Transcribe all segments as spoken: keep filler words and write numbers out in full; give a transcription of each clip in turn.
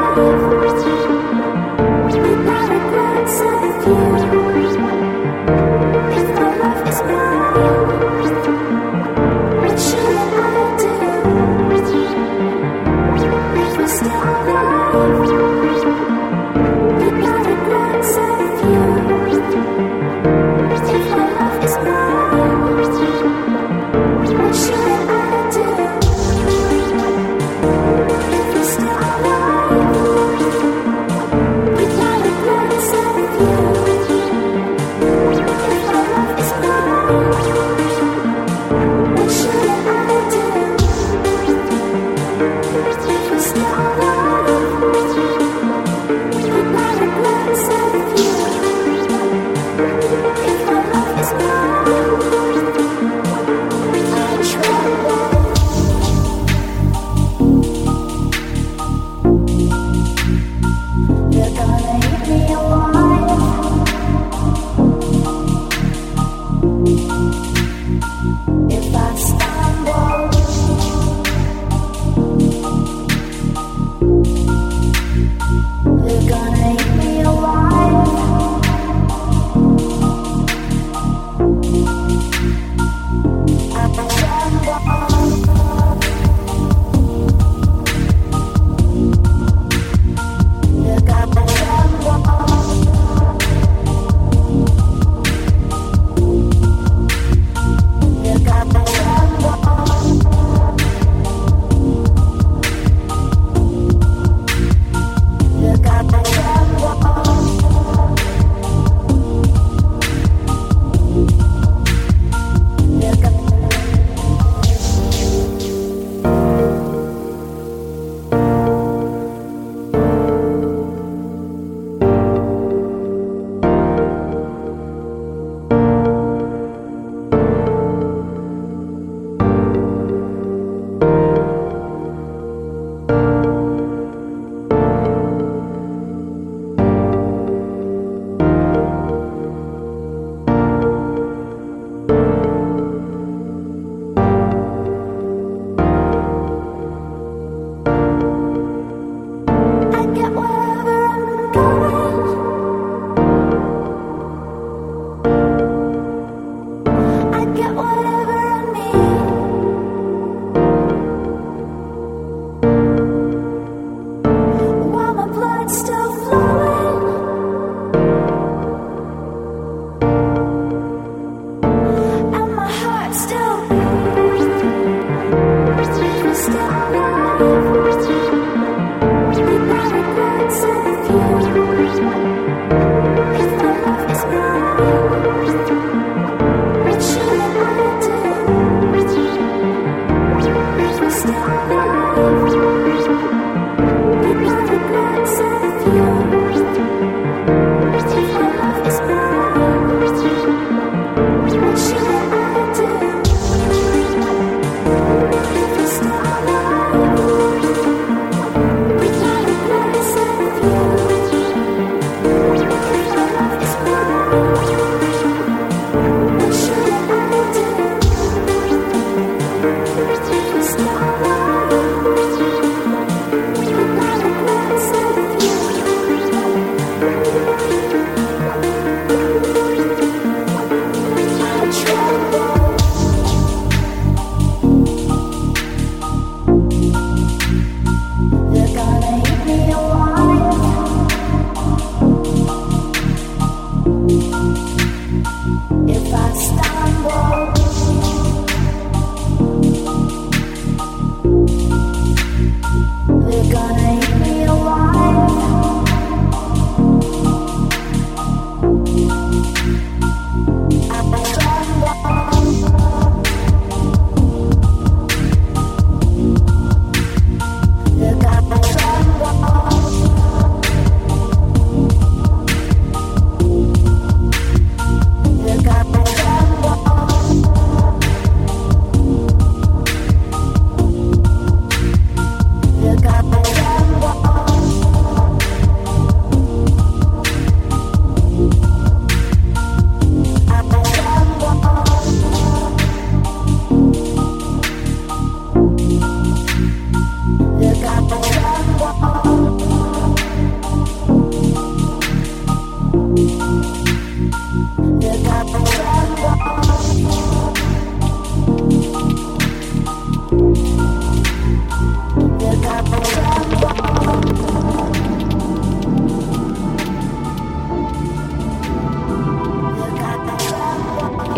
If I stumble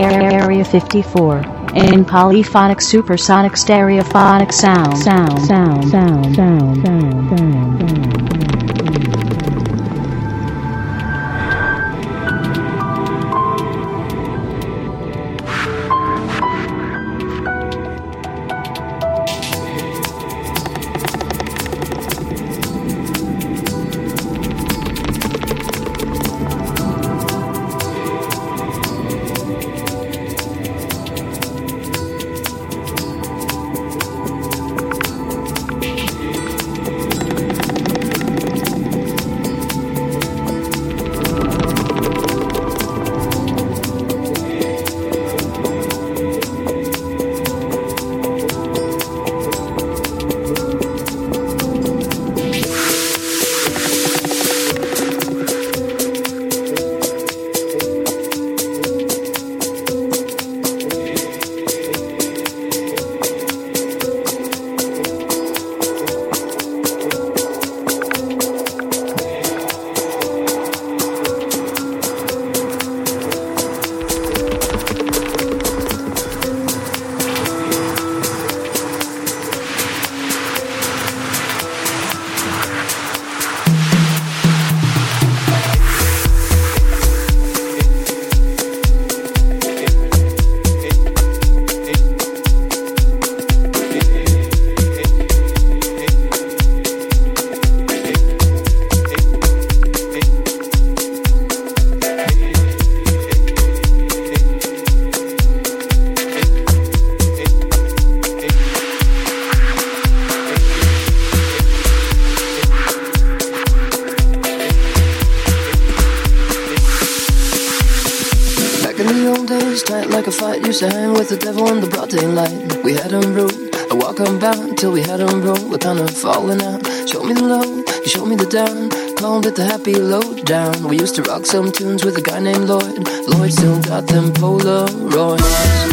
Area fifty-four. In polyphonic supersonic stereophonic sound. Sound, sound, sound, sound, sound, sound, sound. Used to hang with the devil in the broad daylight. We had him root, I walk on bound till we had him roll. We're kind of falling out. Showed me the low, you showed me the down. Called it the happy low down. We used to rock some tunes with a guy named Lloyd. Lloyd still got them Polaroids.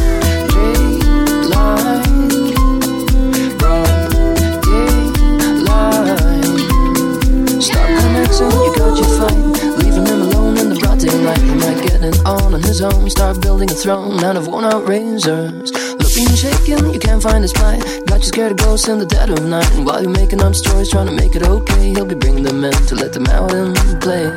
J-line, broad daylight. Stop connecting, you got your fight. Leaving him alone in the broad daylight. He might get it on on his own. Start building a throne out of worn out razors. Looking and shaking, you can't find his plight. Got you scared of ghosts in the dead of night. And while you're making up stories, trying to make it okay, he'll be bringing them in to let them out and play.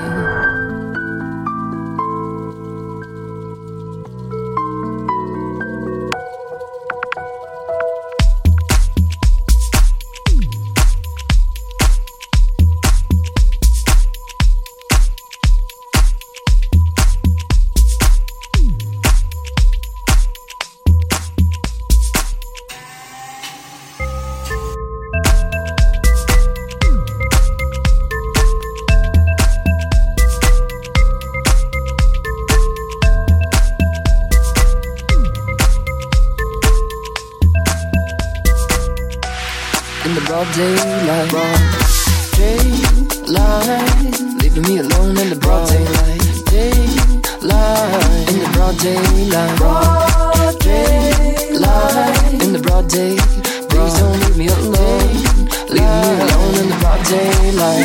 Daylight, broad daylight, leaving me alone in the broad daylight. Daylight, in the broad daylight. Broad daylight, in the broad day. Please don't leave me alone. Leave me alone in the broad daylight.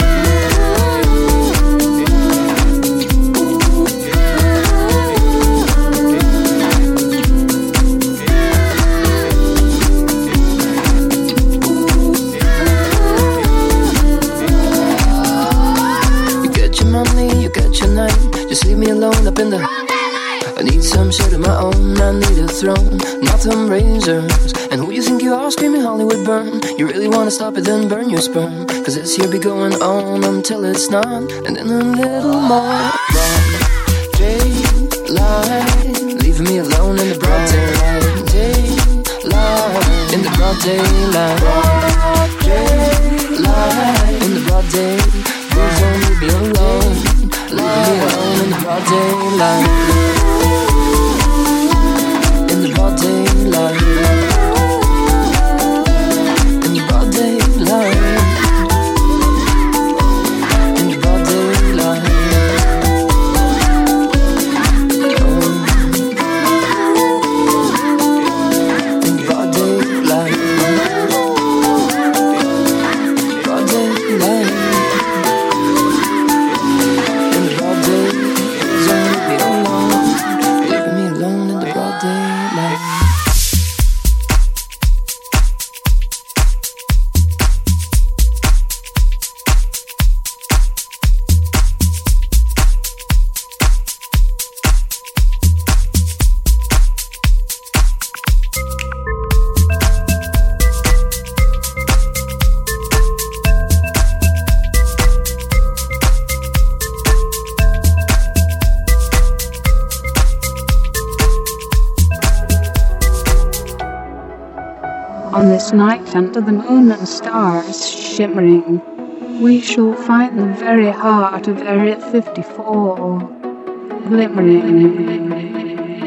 Just leave me alone up in the I need some shit of my own, I need a throne, not some razors. And who you think you are screaming Hollywood burn? You really wanna stop it, then burn your sperm. Cause this here be going on until it's not. And then a little more. Broad daylight, leaving me alone in the broad daylight. Daylight, in the broad daylight. Broad daylight, in the broad day. Please don't leave me alone. Leave me alone in the broad daylight. In the broad daylight. In the broad daylight. In the broad daylight. Oh. In the broad daylight. this night under the moon and stars shimmering, we shall find the very heart of Area fifty-four glimmering.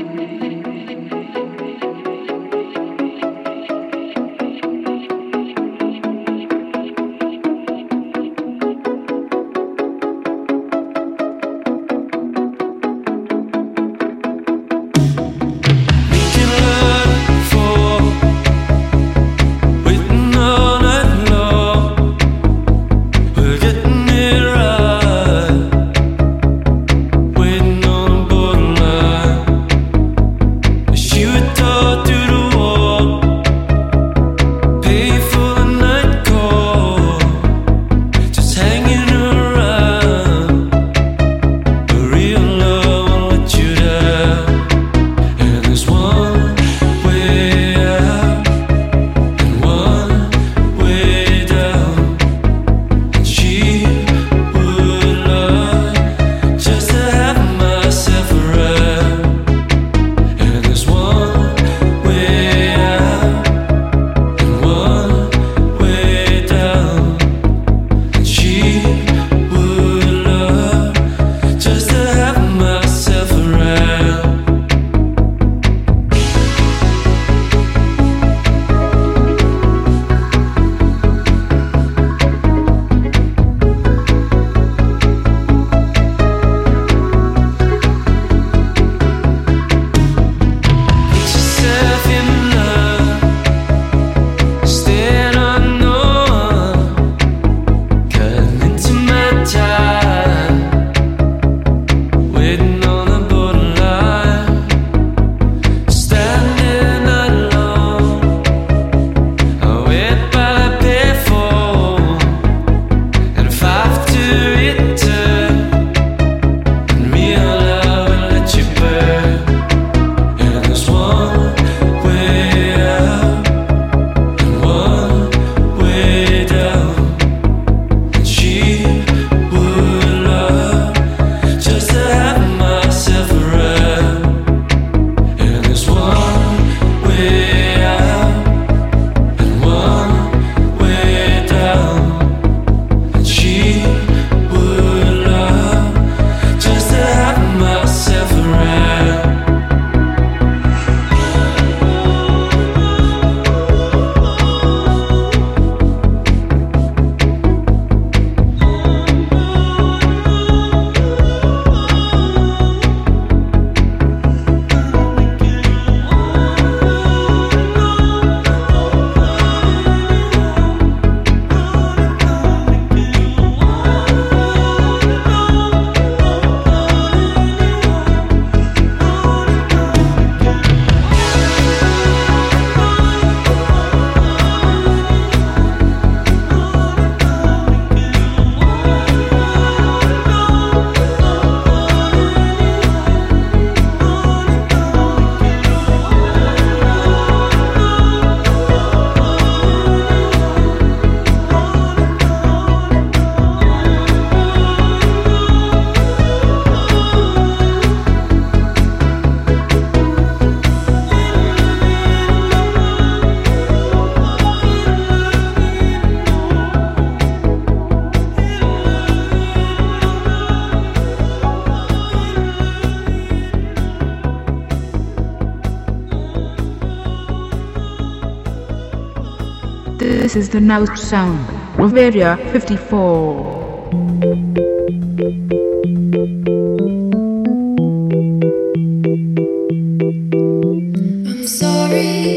This is the now sound of Area fifty-four. I'm sorry,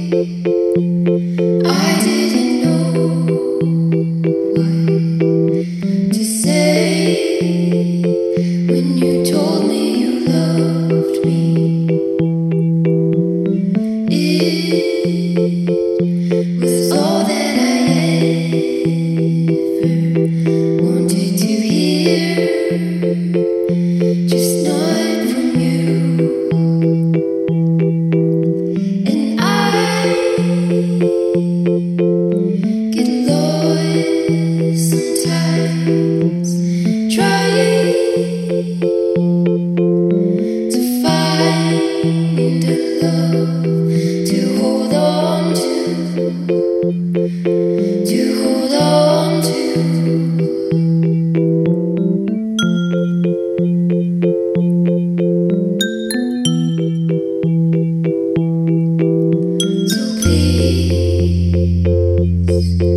I didn't know what to say when you told me you loved me. It was all that I ever wanted to hear.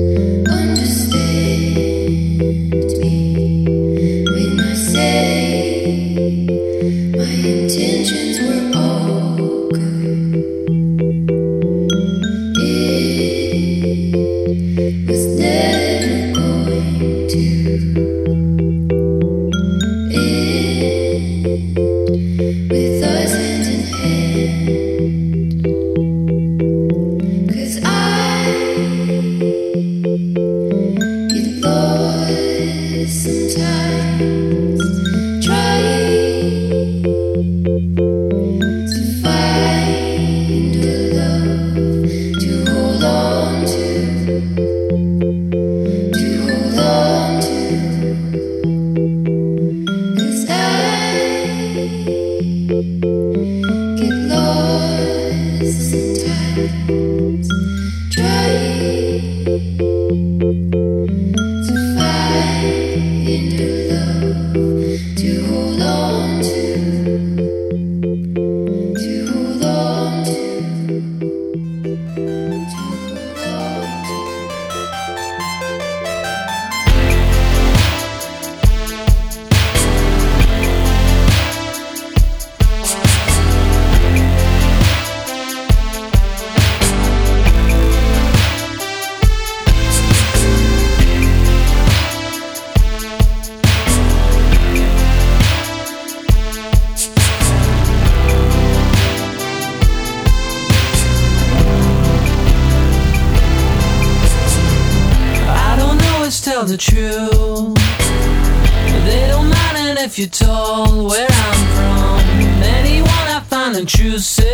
The truth, they don't mind it if you're told where I'm from. Anyone I find intrusive,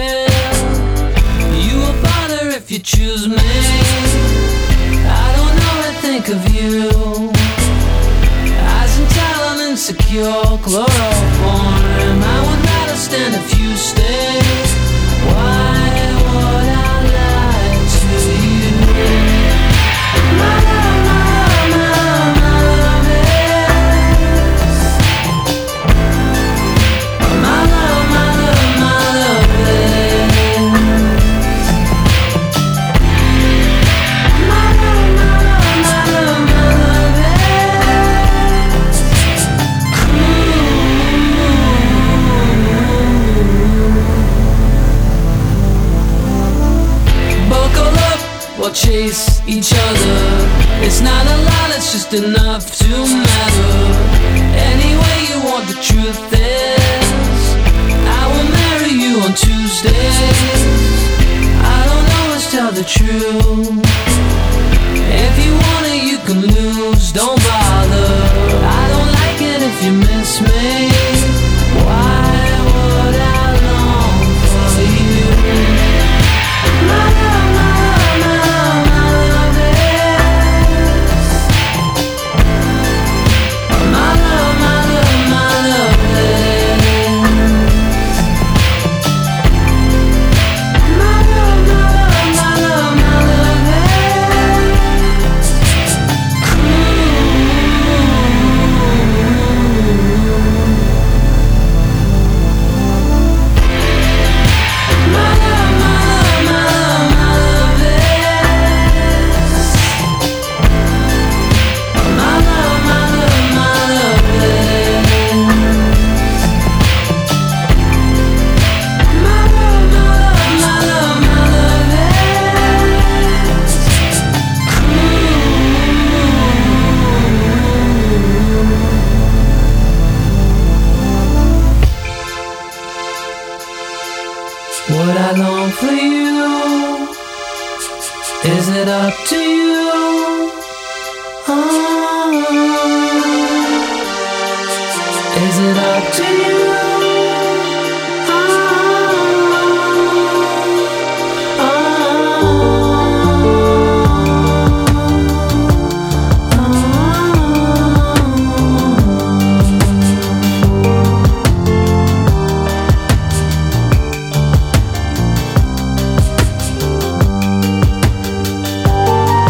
you will bother if you choose me. I don't know what to think of you. Eyes and talent insecure, chloroform. I would rather stand if you stay. Why would I lie to you? My love, my we'll chase each other. It's not a lot, it's just enough to matter. Any way you want, the truth is I will marry you on Tuesdays. I don't always tell the truth. If you want it, you can lose, don't bother. I don't like it if you miss me. Why would I long for you? My love, my love, my love, my love is. My love, my love, my love is. My love, my love, my love, my love is. My love, my love, my love, my love is. My love, my love, my love is. My love, my love, my love, my love is. Would I long for you? Is it up to you? Oh, is it up to you? Oh,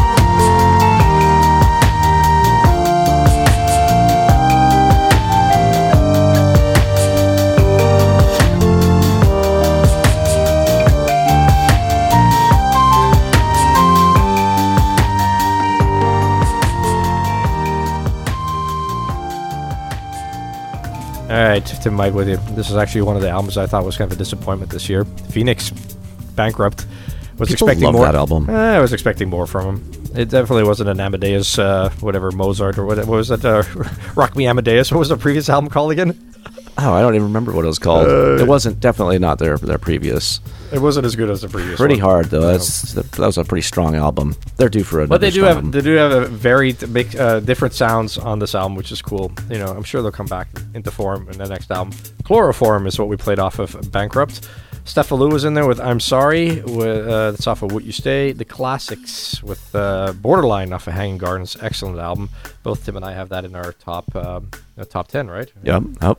All right, Tim Mike with you. This is actually one of the albums I thought was kind of a disappointment this year. Phoenix, Bankrupt. Was People expecting love more. that album. Eh, I was expecting more from him. It definitely wasn't an Amadeus, uh, whatever, Mozart, or what, what was that? Uh, Rock Me Amadeus. What was the previous album called again? Oh, I don't even remember what it was called. Uh, it wasn't definitely not their their previous. It wasn't as good as the previous. Pretty one. hard though. That's that was a pretty strong album. They're due for another. But they do strong have album. they do have a very big uh, different sounds on this album, which is cool. You know, I'm sure they'll come back into form in the next album. Chloroform is what we played off of Bankrupt. Steffalou was in there with I'm Sorry. With, uh, that's off of Would You Stay. The Classics with uh, Borderline off of Hanging Gardens. Excellent album. Both Tim and I have that in our top uh, top ten, right? Yep. Yep.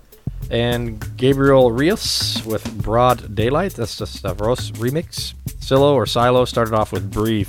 And Gabriel Rios with Broad Daylight. That's the Stavros remix. Silo or Silo started off with Breathe.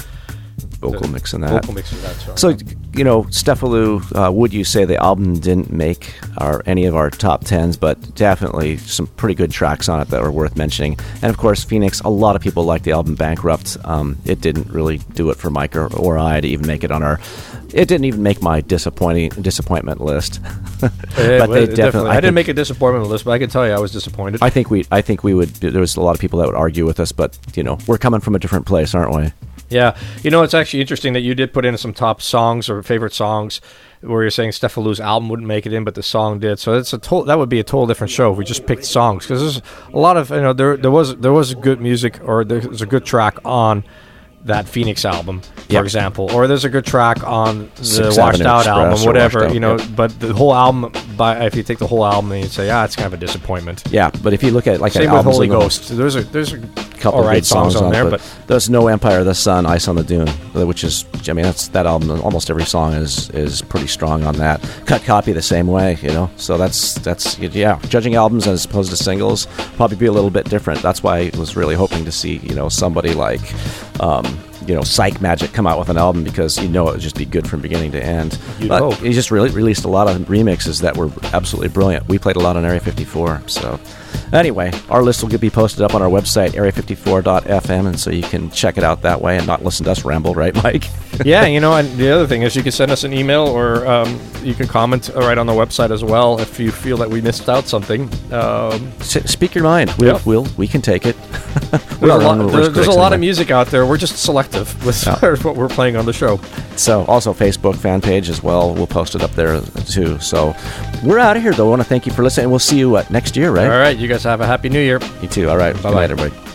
Vocal The mix in that. Vocal mix in that song. So, you know, Steffalou, uh, Would You Say the album didn't make our any of our top tens, but definitely some pretty good tracks on it that were worth mentioning. And of course, Phoenix, a lot of people like the album Bankrupt. Um, it didn't really do it for Mike or, or I to even make it on our. It didn't even make my disappointing disappointment list. Yeah, but they well, definitely. definitely. I, I didn't think, make a disappointment list, but I can tell you I was disappointed. I think we. I think we would. There was a lot of people that would argue with us, but you know, we're coming from a different place, aren't we? Yeah, you know, it's actually interesting that you did put in some top songs or favorite songs where you're saying Steffalou's album wouldn't make it in, but the song did. So it's a to- that would be a total different show if we just picked songs, because there's a lot of, you know, there there was there was good music, or there's a good track on that Phoenix album, for Yep. example, or there's a good track on the Sixth Washed Avenue Out Express album, or whatever, Washed Out, you know. yep. But the whole album, by if you take the whole album and you say, ah, it's kind of a disappointment. Yeah, but if you look at like Same an with albums Holy alone, Ghost. There's a there's a couple all of right good songs, on, on there, it, but there's No Empire of the Sun, Ice on the Dune, which is, I mean, that's that album. Almost every song is is pretty strong on that. Cut Copy the same way, you know. So that's that's yeah. Judging albums as opposed to singles probably be a little bit different. That's why I was really hoping to see, you know, somebody like. Um, you know, Psych Magic come out with an album, because you know it would just be good from beginning to end. You'd but hope. he just really released a lot of remixes that were absolutely brilliant. We played a lot on Area fifty-four. So anyway, our list will be posted up on our website, area fifty-four dot f m, and so you can check it out that way and not listen to us ramble, right, Mike? Yeah, you know, and the other thing is you can send us an email, or um, you can comment right on the website as well if you feel that we missed out something. Um, S- speak your mind. We'll, Yep. we'll we can take it. there's We a are lot, one of the there- worst there's a critics lot of anyway. music out there. We're just selective with what we're playing on the show. So also Facebook fan page as well. We'll post it up there too. So we're out of here though. I want to thank you for listening. We'll see you uh, next year, right? All right, you guys have a happy new year. You too. All right. Bye Bye-bye. bye, everybody.